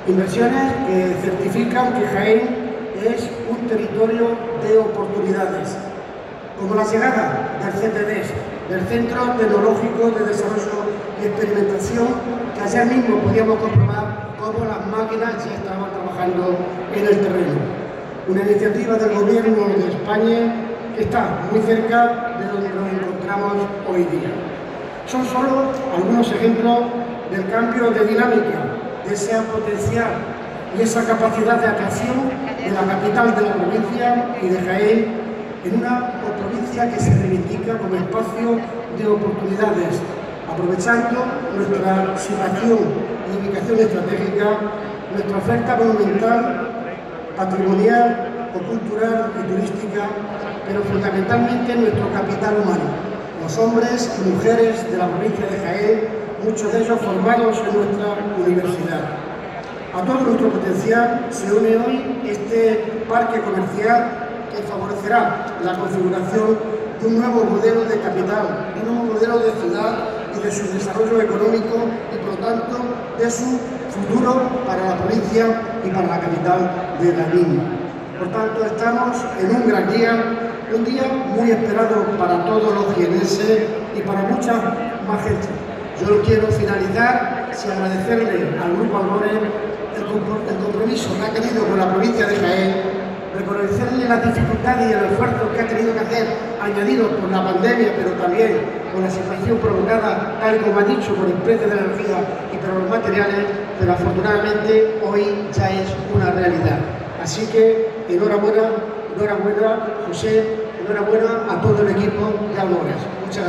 Inversiones que certifican que Jaén es un territorio de oportunidades, como la llegada del CTDES, del Centro Tecnológico de Desarrollo y Experimentación, que ayer mismo podíamos comprobar cómo las máquinas ya estaban trabajando en el terreno. Una iniciativa del Gobierno de España que está muy cerca de donde nos encontramos hoy día. Son solo algunos ejemplos del cambio de dinámica, de ese potencial y esa capacidad de atracción de la capital de la provincia y de Jaén en una provincia que se reivindica como espacio de oportunidades, aprovechando nuestra situación y ubicación estratégica, nuestra oferta monumental, patrimonial o cultural y turística, pero fundamentalmente nuestro capital humano, los hombres y mujeres de la provincia de Jaén, muchos de ellos formados en nuestra universidad. A todo nuestro potencial se une hoy este parque comercial que favorecerá la configuración de un nuevo modelo de capital, de un nuevo modelo de ciudad y de su desarrollo económico y, por lo tanto, de su futuro para la provincia y para la capital de la misma. Por tanto, estamos en un gran día, un día muy esperado para todos los jienenses y para mucha más gente. Yo quiero finalizar sin agradecerle al Grupo Albores el compromiso que ha tenido con la provincia de Jaén, reconocerle las dificultades y el esfuerzo que ha tenido que hacer, añadidos por la pandemia, pero también por la situación provocada, tal como ha dicho, por el precio de la energía y por los materiales, pero afortunadamente hoy ya es una realidad. Así que enhorabuena, José, enhorabuena a todo el equipo de Albores. Muchas gracias.